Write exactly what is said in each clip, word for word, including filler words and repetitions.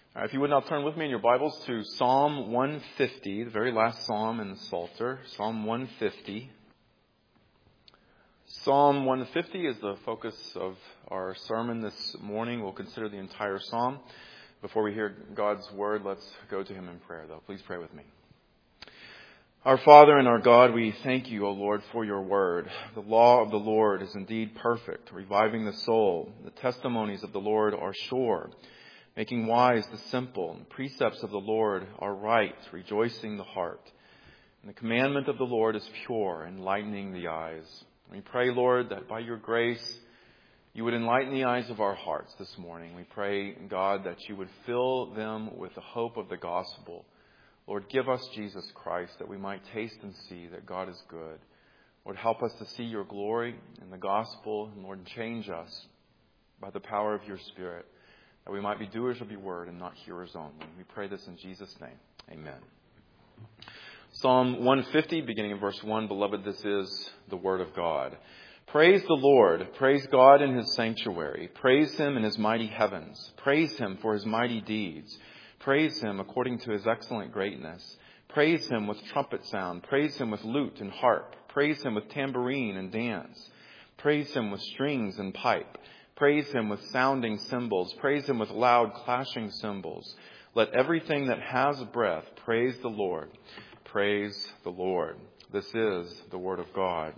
Uh, if you would now turn with me in your Bibles to Psalm one fifty, the very last psalm in the Psalter, Psalm one fifty. Psalm one fifty is the focus of our sermon this morning. We'll consider the entire psalm. Before we hear God's word, let's go to Him in prayer, though. Please pray with me. Our Father and our God, we thank you, O Lord, for your word. The law of the Lord is indeed perfect, reviving the soul. The testimonies of the Lord are sure, making wise the simple. The precepts of the Lord are right, rejoicing the heart. And the commandment of the Lord is pure, enlightening the eyes. We pray, Lord, that by your grace you would enlighten the eyes of our hearts this morning. We pray, God, that you would fill them with the hope of the gospel. Lord, give us Jesus Christ that we might taste and see that God is good. Lord, help us to see your glory in the gospel. And Lord, change us by the power of your Spirit, that we might be doers of your word and not hearers only. We pray this in Jesus' name. Amen. Psalm one fifty, beginning in verse one. Beloved, this is the word of God. Praise the Lord. Praise God in his sanctuary. Praise him in his mighty heavens. Praise him for his mighty deeds. Praise him according to his excellent greatness. Praise him with trumpet sound. Praise him with lute and harp. Praise him with tambourine and dance. Praise him with strings and pipe. Praise him with sounding cymbals. Praise him with loud clashing cymbals. Let everything that has breath praise the Lord. Praise the Lord. This is the word of God.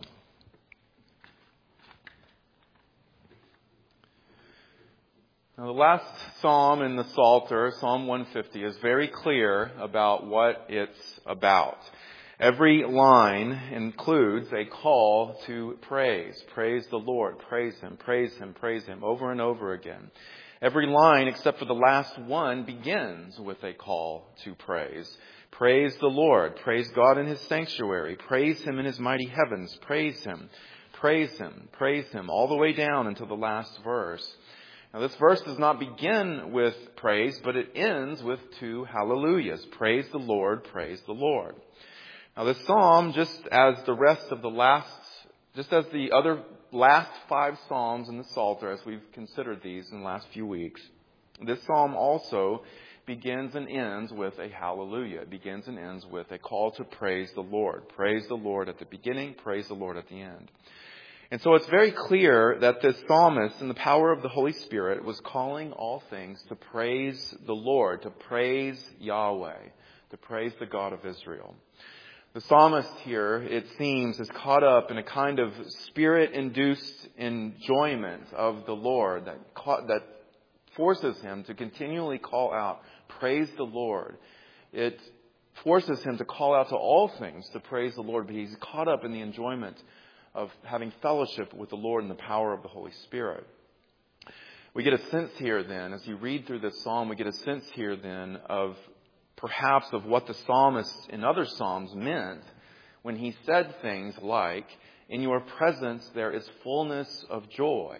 Now, the last psalm in the Psalter, Psalm one fifty, is very clear about what it's about. Every line includes a call to praise. Praise the Lord. Praise him. Praise him. Praise him. Over and over again. Every line, except for the last one, begins with a call to praise. Praise the Lord. Praise God in his sanctuary. Praise him in his mighty heavens. Praise him. Praise him. Praise him. All the way down until the last verse. Now, this verse does not begin with praise, but it ends with two hallelujahs. Praise the Lord. Praise the Lord. Now, this psalm, just as the rest of the last, just as the other last five psalms in the Psalter, as we've considered these in the last few weeks, this psalm also begins and ends with a hallelujah. It begins and ends with a call to praise the Lord. Praise the Lord at the beginning, praise the Lord at the end. And so it's very clear that this psalmist, in the power of the Holy Spirit, was calling all things to praise the Lord, to praise Yahweh, to praise the God of Israel. The psalmist here, it seems, is caught up in a kind of spirit-induced enjoyment of the Lord that that forces him to continually call out, praise the Lord. It forces him to call out to all things to praise the Lord, but he's caught up in the enjoyment of having fellowship with the Lord in the power of the Holy Spirit. We get a sense here then, as you read through this psalm, we get a sense here then of perhaps of what the psalmist in other psalms meant when he said things like, in your presence there is fullness of joy.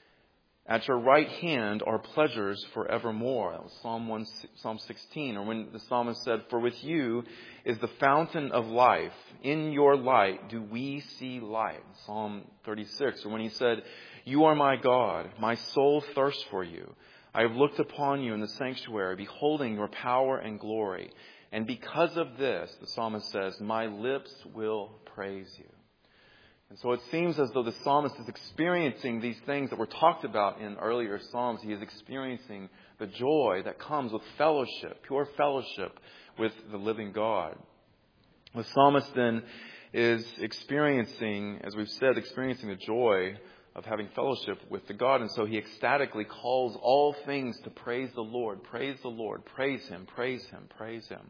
At your right hand are pleasures forevermore. That was Psalm one, Psalm sixteen. Or when the psalmist said, for with you is the fountain of life. In your light do we see light. Psalm thirty-six. Or when he said, you are my God. My soul thirsts for you. I have looked upon you in the sanctuary, beholding your power and glory. And because of this, the psalmist says, my lips will praise you. And so it seems as though the psalmist is experiencing these things that were talked about in earlier psalms. He is experiencing the joy that comes with fellowship, pure fellowship with the living God. The psalmist then is experiencing, as we've said, experiencing the joy of having fellowship with the God. And so he ecstatically calls all things to praise the Lord. Praise the Lord. Praise him. Praise him. Praise him.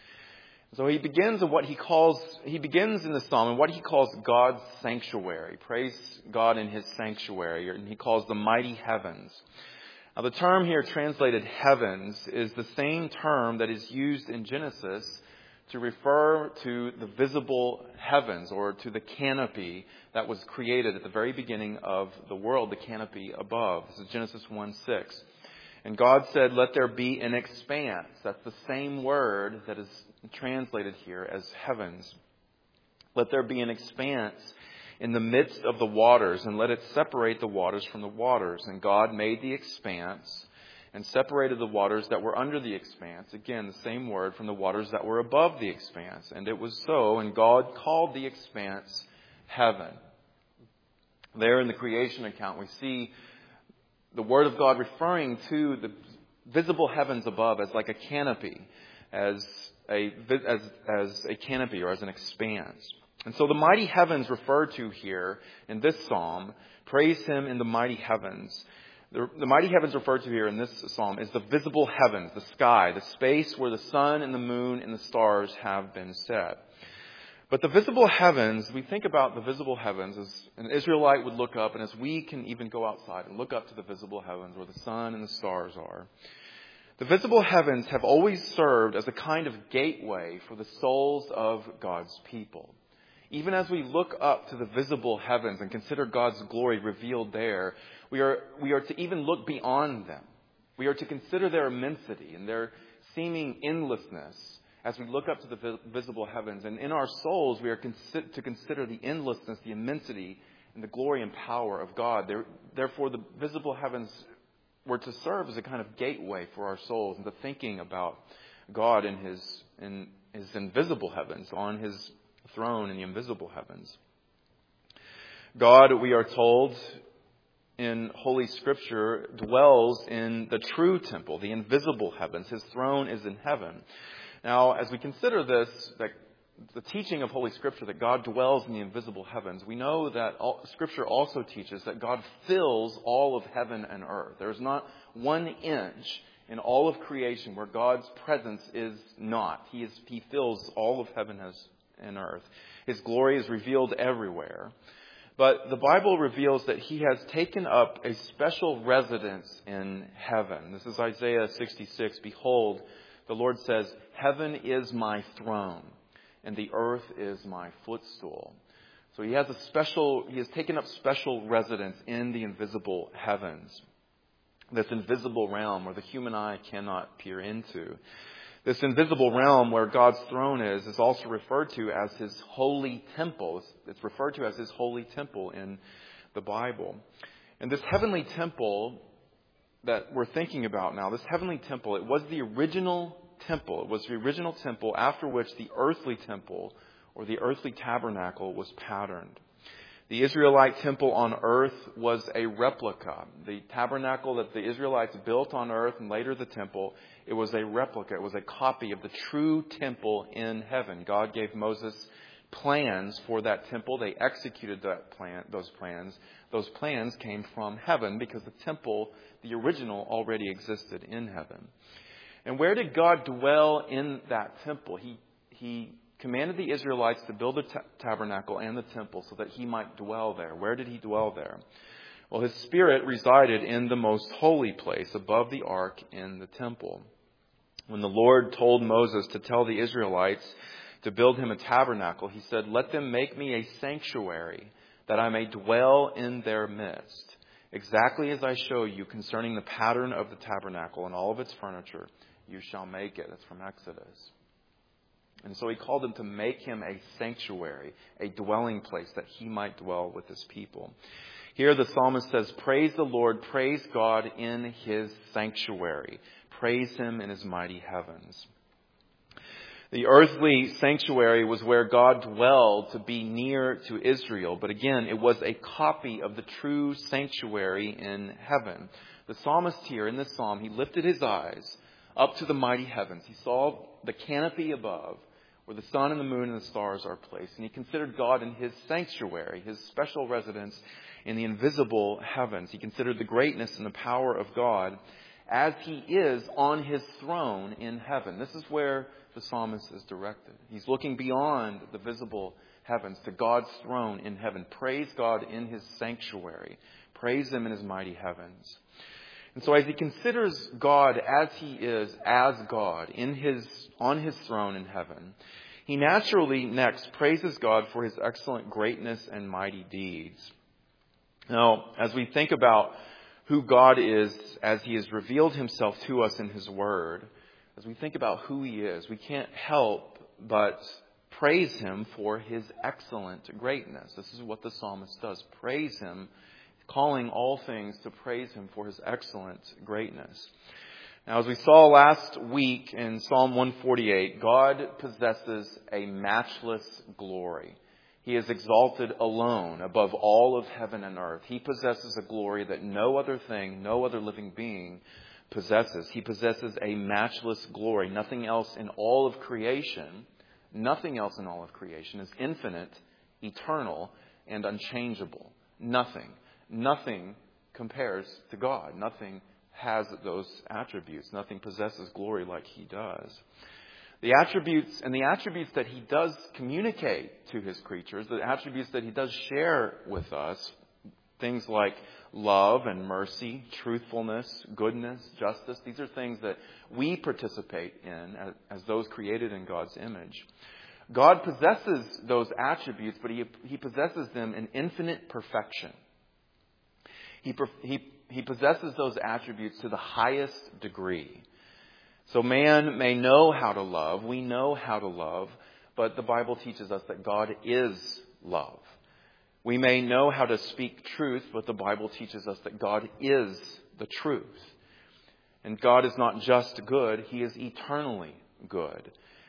So he begins in what he calls, he begins in the psalm in what he calls God's sanctuary. Praise God in his sanctuary, and he calls the mighty heavens. Now the term here translated heavens is the same term that is used in Genesis to refer to the visible heavens, or to the canopy that was created at the very beginning of the world, the canopy above. This is Genesis one six. And God said, let there be an expanse. That's the same word that is translated here as heavens. Let there be an expanse in the midst of the waters, and let it separate the waters from the waters. And God made the expanse, and separated the waters that were under the expanse. Again, the same word, from the waters that were above the expanse. And it was so, and God called the expanse heaven. There in the creation account, we see the Word of God referring to the visible heavens above as like a canopy, as a, as, as a canopy or as an expanse. And so the mighty heavens referred to here in this psalm, praise Him in the mighty heavens. The, the mighty heavens referred to here in this psalm is the visible heavens, the sky, the space where the sun and the moon and the stars have been set. But the visible heavens, we think about the visible heavens as an Israelite would look up, and as we can even go outside and look up to the visible heavens where the sun and the stars are. The visible heavens have always served as a kind of gateway for the souls of God's people. Even as we look up to the visible heavens and consider God's glory revealed there, we are, we are to even look beyond them. We are to consider their immensity and their seeming endlessness as we look up to the visible heavens. And in our souls, we are to consider the endlessness, the immensity, and the glory and power of God. Therefore, the visible heavens were to serve as a kind of gateway for our souls into thinking about God in His, in His invisible heavens, on His throne in the invisible heavens. God, we are told in Holy Scripture, dwells in the true temple, the invisible heavens. His throne is in heaven. Now, as we consider this, that the teaching of Holy Scripture, that God dwells in the invisible heavens, we know that all, Scripture also teaches that God fills all of heaven and earth. There is not one inch in all of creation where God's presence is not. He is, He fills all of heaven and earth. His glory is revealed everywhere. But the Bible reveals that He has taken up a special residence in heaven. This is Isaiah sixty-six. Behold, the Lord says, heaven is my throne, and the earth is my footstool. So He has a special, He has taken up special residence in the invisible heavens. This invisible realm where the human eye cannot peer into. This invisible realm where God's throne is, is also referred to as His holy temple. It's referred to as His holy temple in the Bible. And this heavenly temple that we're thinking about now, this heavenly temple, it was the original temple. It was the original temple after which the earthly temple or the earthly tabernacle was patterned. The Israelite temple on earth was a replica. The tabernacle that the Israelites built on earth and later the temple, it was a replica. It was a copy of the true temple in heaven. God gave Moses plans for that temple. They executed that plan, those plans. Those plans came from heaven because the temple, the original, already existed in heaven. And where did God dwell in that temple? He, he commanded the Israelites to build the ta- tabernacle and the temple so that He might dwell there. Where did He dwell there? Well, His Spirit resided in the most holy place above the ark in the temple. When the Lord told Moses to tell the Israelites to build Him a tabernacle, He said, let them make me a sanctuary that I may dwell in their midst. Exactly as I show you concerning the pattern of the tabernacle and all of its furniture, you shall make it. That's from Exodus. And so He called them to make Him a sanctuary, a dwelling place that He might dwell with His people. Here the psalmist says, praise the Lord, praise God in His sanctuary. Praise Him in His mighty heavens. The earthly sanctuary was where God dwelled to be near to Israel. But again, it was a copy of the true sanctuary in heaven. The psalmist here in this psalm, he lifted his eyes up to the mighty heavens. He saw the canopy above where the sun and the moon and the stars are placed. And he considered God in His sanctuary, His special residence in the invisible heavens. He considered the greatness and the power of God as He is on His throne in heaven. This is where the psalmist is directed. He's looking beyond the visible heavens to God's throne in heaven. Praise God in His sanctuary. Praise Him in His mighty heavens. And so as he considers God as He is, as God, in his, on His throne in heaven, he naturally next praises God for His excellent greatness and mighty deeds. Now, as we think about who God is as He has revealed Himself to us in His Word, as we think about who He is, we can't help but praise Him for His excellent greatness. This is what the psalmist does. Praise Him, calling all things to praise him for his excellent greatness. Now, as we saw last week in Psalm one forty-eight, God possesses a matchless glory. He is exalted alone above all of heaven and earth. He possesses a glory that no other thing, no other living being possesses. He possesses a matchless glory. Nothing else in all of creation, nothing else in all of creation is infinite, eternal, and unchangeable. Nothing. Nothing compares to God. Nothing has those attributes. Nothing possesses glory like he does. The attributes and the attributes that he does communicate to his creatures, the attributes that he does share with us, things like love and mercy, truthfulness, goodness, justice, these are things that we participate in as, as those created in God's image. God possesses those attributes, but he, he possesses them in infinite perfection. He, he, he possesses those attributes to the highest degree. So man may know how to love. We know how to love. But the Bible teaches us that God is love. We may know how to speak truth, but the Bible teaches us that God is the truth. And God is not just good. He is eternally good.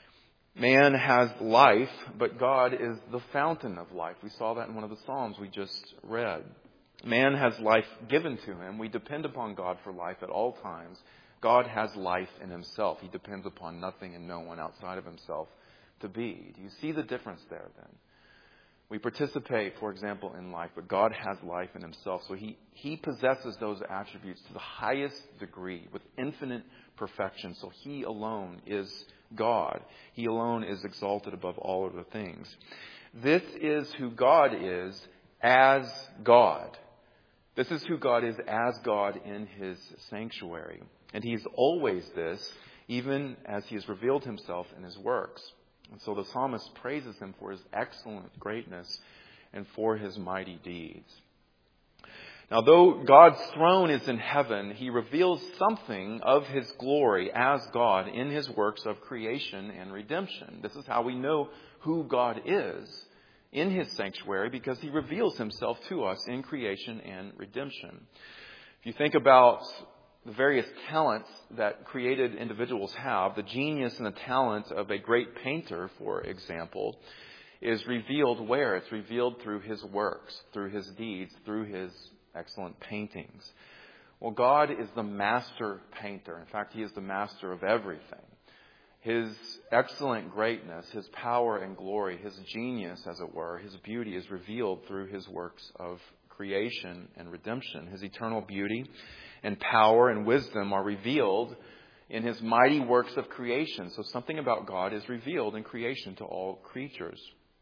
Man has life, but God is the fountain of life. We saw that in one of the Psalms we just read. Man has life given to him. We depend upon God for life at all times. God has life in himself. He depends upon nothing and no one outside of himself to be. Do you see the difference there then? We participate, for example, in life, but God has life in himself. So he, he possesses those attributes to the highest degree with infinite perfection. So he alone is God. He alone is exalted above all other things. This is who God is as God. This is who God is as God in his sanctuary. And he's always this, even as he has revealed himself in his works. And so the psalmist praises him for his excellent greatness and for his mighty deeds. Now, though God's throne is in heaven, he reveals something of his glory as God in his works of creation and redemption. This is how we know who God is in his sanctuary, because he reveals himself to us in creation and redemption. If you think about the various talents that created individuals have, the genius and the talent of a great painter, for example, is revealed where? It's revealed through his works, through his deeds, through his excellent paintings. Well, God is the master painter. In fact, he is the master of everything. His excellent greatness, his power and glory, his genius, as it were, his beauty is revealed through his works of creation and redemption. His eternal beauty and power and wisdom are revealed in his mighty works of creation. So something about God is revealed in creation to all creatures.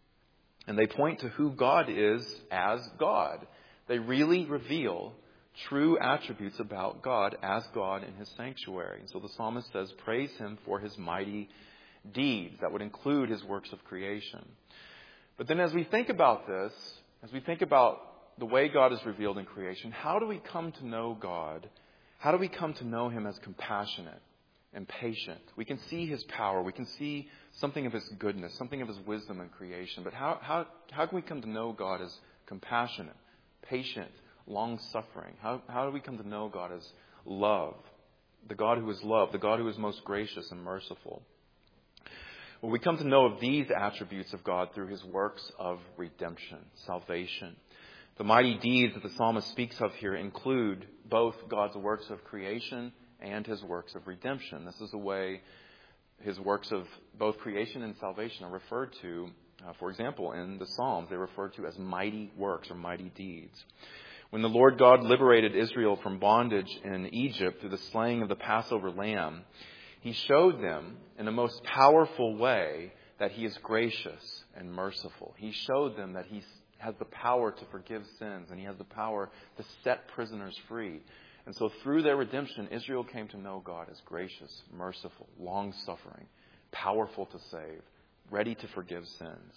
And they point to who God is as God. They really reveal true attributes about God as God in his sanctuary. And so the psalmist says, praise him for his mighty deeds. That would include his works of creation. But then as we think about this, as we think about the way God is revealed in creation, how do we come to know God? How do we come to know him as compassionate and patient? We can see his power. We can see something of his goodness, something of his wisdom in creation. But how, how, how can we come to know God as compassionate, patient, long-suffering? How, how do we come to know God as love? The God who is love, the God who is most gracious and merciful. Well, we come to know of these attributes of God through his works of redemption, salvation. The mighty deeds that the psalmist speaks of here include both God's works of creation and his works of redemption. This is the way his works of both creation and salvation are referred to. Uh, for example, in the Psalms, they're referred to as mighty works or mighty deeds. When the Lord God liberated Israel from bondage in Egypt through the slaying of the Passover lamb, he showed them in the most powerful way that he is gracious and merciful. He showed them that he has the power to forgive sins and he has the power to set prisoners free. And so through their redemption, Israel came to know God as gracious, merciful, long-suffering, powerful to save, ready to forgive sins.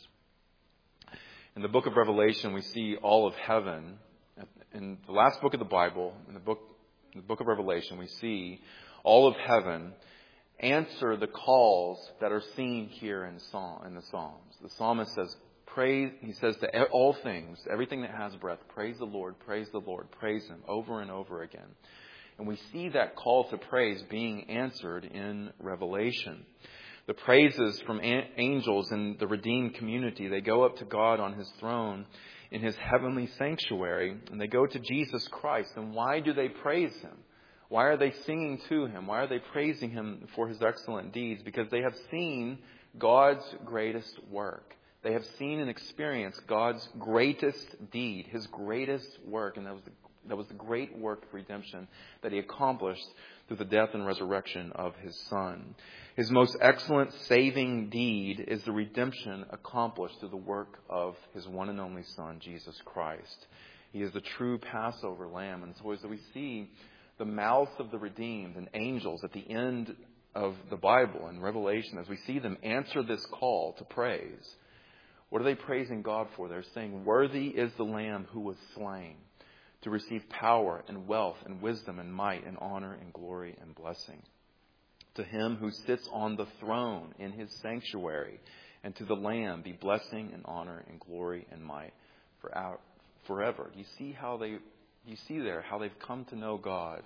In the book of Revelation, we see all of heaven. In the last book of the Bible, in the book, in the book of Revelation, we see all of heaven answer the calls that are seen here in, Psalm, in the Psalms. The psalmist says, praise, he says to all things, everything that has breath, praise the Lord, praise the Lord, praise Him over and over again. And we see that call to praise being answered in Revelation. The praises from angels in the redeemed community, they go up to God on His throne in His heavenly sanctuary, and they go to Jesus Christ. And why do they praise Him? Why are they singing to Him? Why are they praising Him for His excellent deeds? Because they have seen God's greatest work. They have seen and experienced God's greatest deed, His greatest work, and that was the, that was the great work of redemption that He accomplished through the death and resurrection of His Son. His most excellent saving deed is the redemption accomplished through the work of His one and only Son, Jesus Christ. He is the true Passover Lamb. And so as we see the mouths of the redeemed and angels at the end of the Bible and Revelation, as we see them answer this call to praise, what are they praising God for? They're saying, worthy is the Lamb who was slain to receive power and wealth and wisdom and might and honor and glory and blessing. To Him who sits on the throne in His sanctuary, and to the Lamb be blessing and honor and glory and might for our, forever. Do you see how they? Do you see there how they've come to know God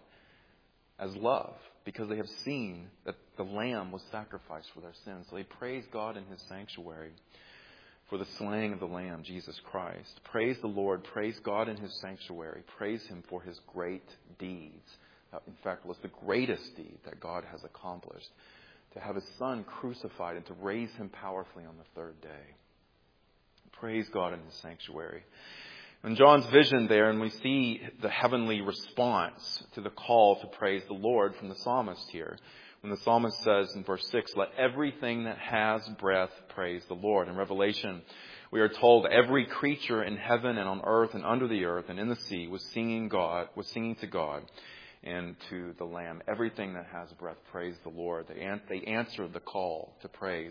as love, because they have seen that the Lamb was sacrificed for their sins. So they praise God in His sanctuary for the slaying of the Lamb, Jesus Christ. Praise the Lord. Praise God in His sanctuary. Praise Him for His great deeds. In fact, it was the greatest deed that God has accomplished, to have His Son crucified and to raise Him powerfully on the third day. Praise God in His sanctuary. In John's vision there, and we see the heavenly response to the call to praise the Lord from the psalmist here. When the psalmist says in verse six, let everything that has breath praise the Lord. In Revelation, we are told every creature in heaven and on earth and under the earth and in the sea was singing God, was singing to God and to the Lamb. Everything that has breath praise the Lord. They, an- they answered the call to praise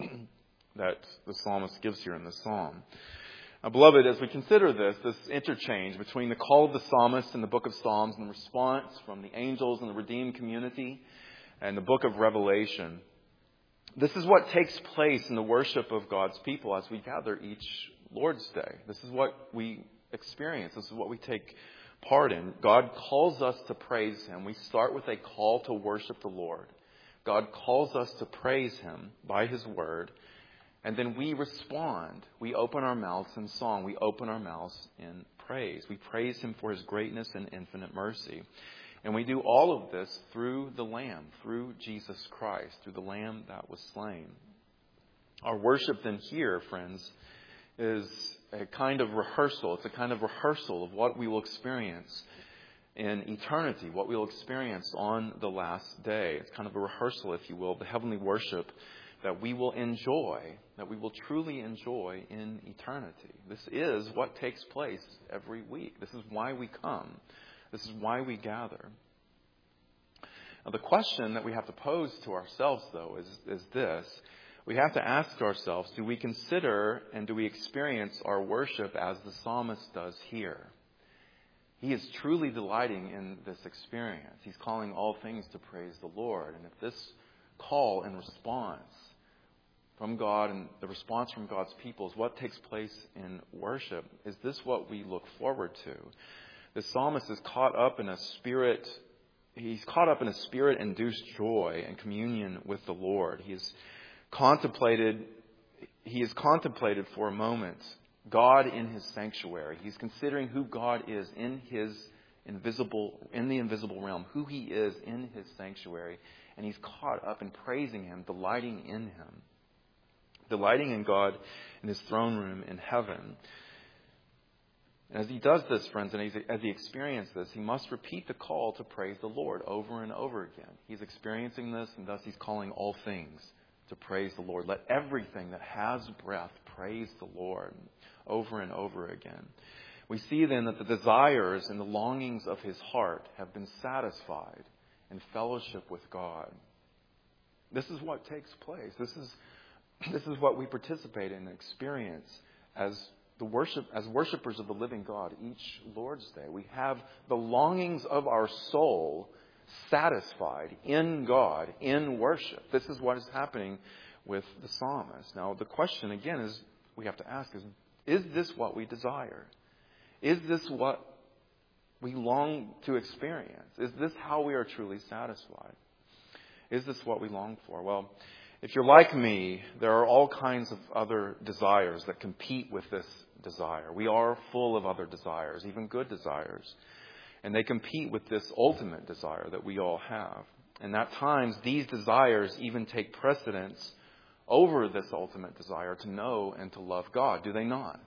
that the psalmist gives here in the psalm. Now, beloved, as we consider this, this interchange between the call of the psalmist in the book of Psalms and the response from the angels and the redeemed community and the book of Revelation, this is what takes place in the worship of God's people as we gather each Lord's Day. This is what we experience. This is what we take part in. God calls us to praise Him. We start with a call to worship the Lord. God calls us to praise Him by His word. And then we respond. We open our mouths in song. We open our mouths in praise. We praise Him for His greatness and infinite mercy. And we do all of this through the Lamb, through Jesus Christ, through the Lamb that was slain. Our worship then here, friends, is a kind of rehearsal. It's a kind of rehearsal of what we will experience in eternity, what we will experience on the last day. It's kind of a rehearsal, if you will, the heavenly worship that we will enjoy, that we will truly enjoy in eternity. This is what takes place every week. This is why we come. This is why we gather. Now, the question that we have to pose to ourselves, though, is, is this. We have to ask ourselves, do we consider and do we experience our worship as the psalmist does here? He is truly delighting in this experience. He's calling all things to praise the Lord. And if this call and response from God and the response from God's people is what takes place in worship, is this what we look forward to? The psalmist is caught up in a spirit, he's caught up in a spirit-induced joy and communion with the Lord. He is contemplated, he is contemplated for a moment God in His sanctuary. He's considering who God is in His invisible, in the invisible realm, who He is in His sanctuary. And he's caught up in praising Him, delighting in Him. Delighting in God in His throne room in heaven. And as he does this, friends, and as he experiences this, he must repeat the call to praise the Lord over and over again. He's experiencing this, and thus he's calling all things to praise the Lord. Let everything that has breath praise the Lord over and over again. We see then that the desires and the longings of his heart have been satisfied in fellowship with God. This is what takes place. This is This is what we participate in and experience as the worship, as worshipers of the living God each Lord's Day. We have the longings of our soul satisfied in God, in worship. This is what is happening with the psalmist. Now, the question again is, we have to ask is, is this what we desire? Is this what we long to experience? Is this how we are truly satisfied? Is this what we long for? Well, if you're like me, there are all kinds of other desires that compete with this desire. We are full of other desires, even good desires. And they compete with this ultimate desire that we all have. And at times, these desires even take precedence over this ultimate desire to know and to love God, do they not?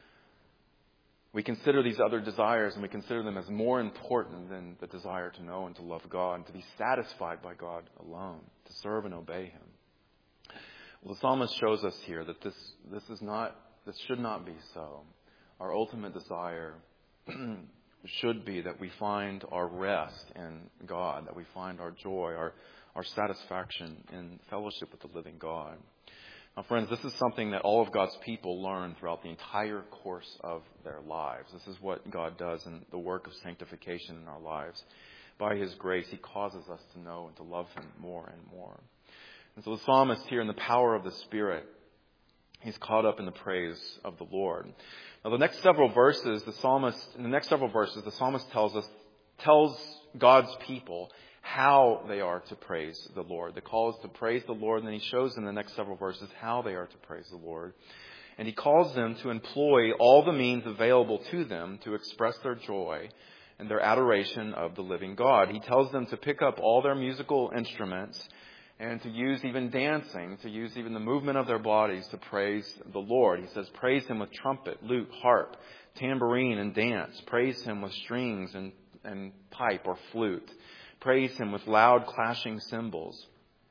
We consider these other desires and we consider them as more important than the desire to know and to love God and to be satisfied by God alone, to serve and obey Him. Well, the psalmist shows us here that this, this is not, this should not be so. Our ultimate desire should be that we find our rest in God, that we find our joy, our, our satisfaction in fellowship with the living God. Now, friends, this is something that all of God's people learn throughout the entire course of their lives. This is what God does in the work of sanctification in our lives. By His grace, He causes us to know and to love Him more and more. And so the psalmist here, in the power of the Spirit, he's caught up in the praise of the Lord. Now, the next several verses, the psalmist, in the next several verses, the psalmist tells us, tells God's people how they are to praise the Lord. The call is to praise the Lord, and then he shows in the next several verses how they are to praise the Lord. And he calls them to employ all the means available to them to express their joy and their adoration of the living God. He tells them to pick up all their musical instruments and to use even dancing, to use even the movement of their bodies to praise the Lord. He says, praise Him with trumpet, lute, harp, tambourine, and dance. Praise Him with strings and, and pipe or flute. Praise Him with loud clashing cymbals.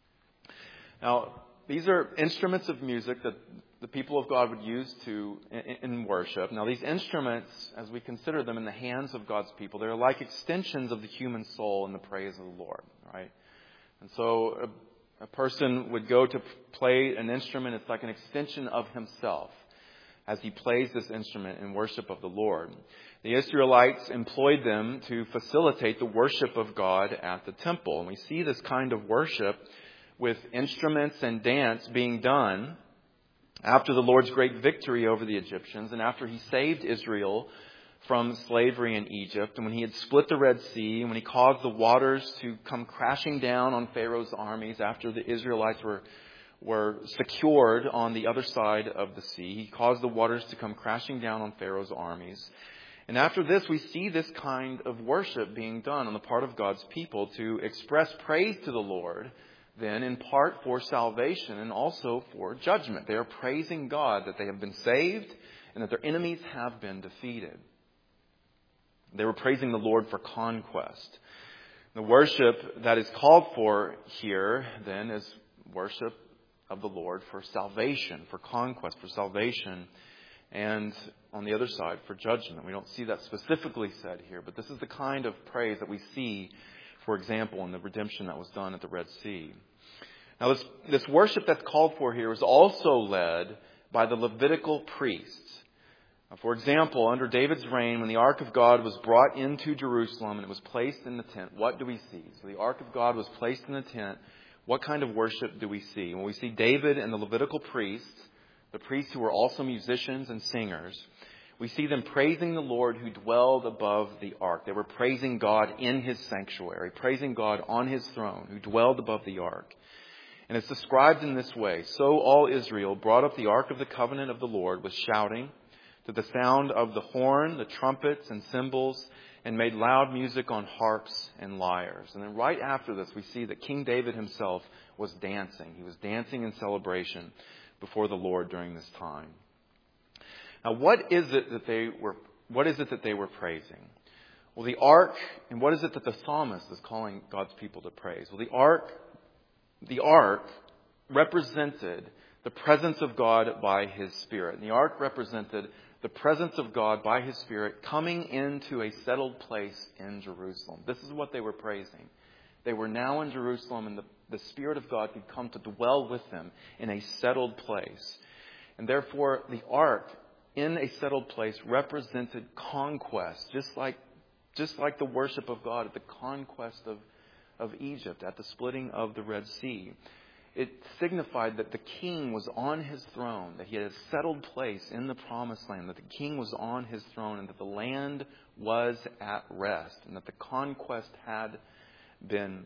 Now, these are instruments of music that the people of God would use to in, in worship. Now, these instruments, as we consider them in the hands of God's people, they're like extensions of the human soul in the praise of the Lord, right? And so a, a person would go to play an instrument. It's like an extension of himself as he plays this instrument in worship of the Lord. The Israelites employed them to facilitate the worship of God at the temple. And we see this kind of worship with instruments and dance being done after the Lord's great victory over the Egyptians and after He saved Israel from slavery in Egypt, and when He had split the Red Sea, and when He caused the waters to come crashing down on Pharaoh's armies after the Israelites were were secured on the other side of the sea. He caused the waters to come crashing down on Pharaoh's armies. And after this, we see this kind of worship being done on the part of God's people to express praise to the Lord, then in part for salvation and also for judgment. They are praising God that they have been saved and that their enemies have been defeated. They were praising the Lord for conquest. The worship that is called for here, then, is worship of the Lord for salvation, for conquest, for salvation, and on the other side, for judgment. We don't see that specifically said here, but this is the kind of praise that we see, for example, in the redemption that was done at the Red Sea. Now, this, this worship that's called for here is also led by the Levitical priests. For example, under David's reign, when the Ark of God was brought into Jerusalem and it was placed in the tent, what do we see? So the Ark of God was placed in the tent. What kind of worship do we see? When we see David and the Levitical priests, the priests who were also musicians and singers, we see them praising the Lord who dwelled above the ark. They were praising God in His sanctuary, praising God on His throne who dwelled above the ark. And it's described in this way. So all Israel brought up the ark of the covenant of the Lord with shouting, to the sound of the horn, the trumpets and cymbals, and made loud music on harps and lyres. And then right after this, we see that King David himself was dancing. He was dancing in celebration before the Lord during this time. Now, what is it that they were, what is it that they were praising? Well, the ark, and what is it that the psalmist is calling God's people to praise? Well, the ark, the ark represented the presence of God by His Spirit. And the ark represented the presence of God by His Spirit coming into a settled place in Jerusalem. This is what they were praising. They were now in Jerusalem, and the, the Spirit of God could come to dwell with them in a settled place. And therefore, the ark in a settled place represented conquest, just like, just like the worship of God at the conquest of, of Egypt, at the splitting of the Red Sea. it signified that the king was on his throne, that he had a settled place in the promised land, that the king was on his throne, and that the land was at rest, and that the conquest had been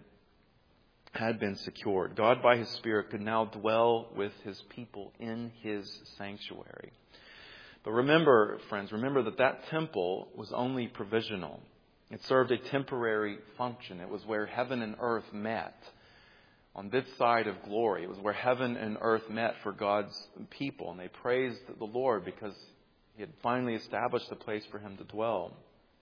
had been secured. God, by His Spirit, could now dwell with His people in His sanctuary. But remember, friends, remember that that temple was only provisional. It served a temporary function. It was where heaven and earth met. On this side of glory, it was where heaven and earth met for God's people. And they praised the Lord because He had finally established a place for Him to dwell.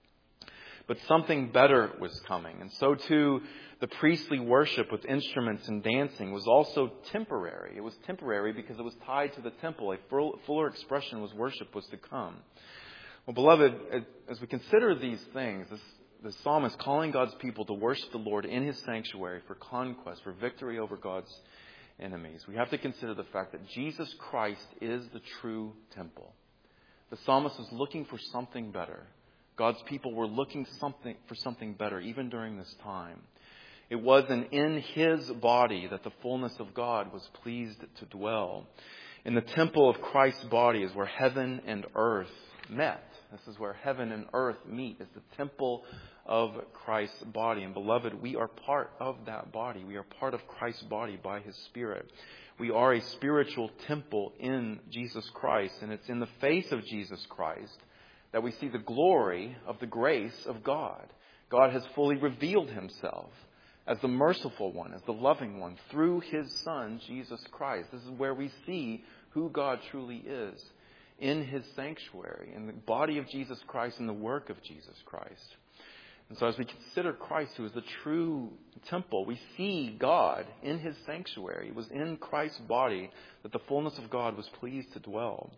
But something better was coming. And so too, the priestly worship with instruments and dancing was also temporary. It was temporary because it was tied to the temple. A fuller expression was worship was to come. Well, beloved, as we consider these things, this, the psalm is calling God's people to worship the Lord in His sanctuary for conquest, for victory over God's enemies. We have to consider the fact that Jesus Christ is the true temple. The psalmist was looking for something better. God's people were looking something for something better, even during this time. It was in, in His body that the fullness of God was pleased to dwell. In the temple of Christ's body is where heaven and earth met. This is where heaven and earth meet. It's the temple of Christ's body. And beloved, we are part of that body. We are part of Christ's body by His Spirit. We are a spiritual temple in Jesus Christ. And it's in the face of Jesus Christ that we see the glory of the grace of God. God has fully revealed Himself as the merciful one, as the loving one, through His Son, Jesus Christ. This is where we see who God truly is, in His sanctuary, in the body of Jesus Christ and the work of Jesus Christ. And so as we consider Christ, who is the true temple, we see God in His sanctuary. It was in Christ's body that the fullness of God was pleased to dwell.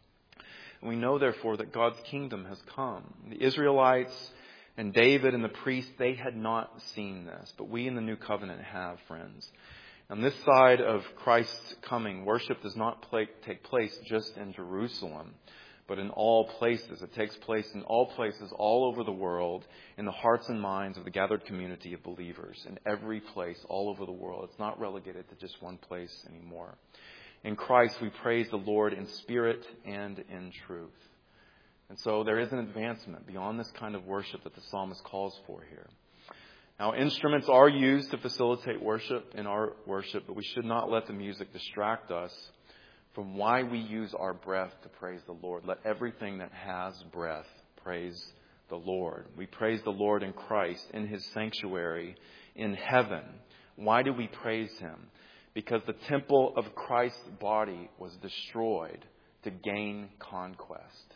And we know, therefore, that God's kingdom has come. The Israelites and David and the priests, they had not seen this. But we in the new covenant have, friends. On this side of Christ's coming, worship does not play, take place just in Jerusalem, but in all places. It takes place in all places all over the world, in the hearts and minds of the gathered community of believers, in every place all over the world. It's not relegated to just one place anymore. In Christ, we praise the Lord in spirit and in truth. And so there is an advancement beyond this kind of worship that the psalmist calls for here. Now, instruments are used to facilitate worship in our worship, but we should not let the music distract us from why we use our breath to praise the Lord. Let everything that has breath praise the Lord. We praise the Lord in Christ, in His sanctuary, in heaven. Why do we praise Him? Because the temple of Christ's body was destroyed to gain conquest.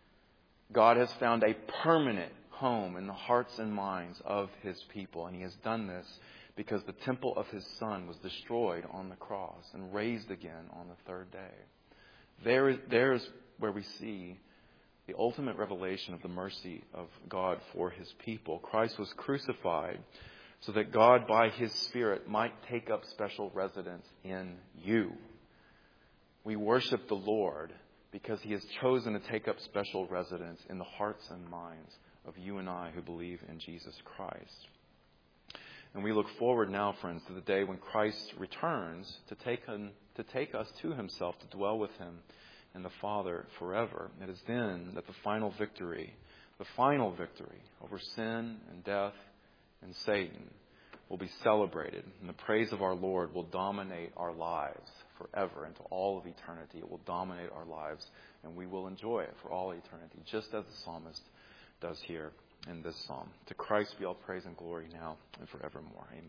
God has found a permanent home in the hearts and minds of His people. And He has done this because the temple of His Son was destroyed on the cross and raised again on the third day. There is, there is where we see the ultimate revelation of the mercy of God for His people. Christ was crucified so that God, by His Spirit, might take up special residence in you. We worship the Lord because He has chosen to take up special residence in the hearts and minds of you and I who believe in Jesus Christ. And we look forward now, friends, to the day when Christ returns to take him, to take us to Himself, to dwell with Him and the Father forever. It is then that the final victory, the final victory over sin and death and Satan will be celebrated, and the praise of our Lord will dominate our lives forever into all of eternity. It will dominate our lives, and we will enjoy it for all eternity, just as the psalmist does here in this psalm. To Christ be all praise and glory now and forevermore. Amen.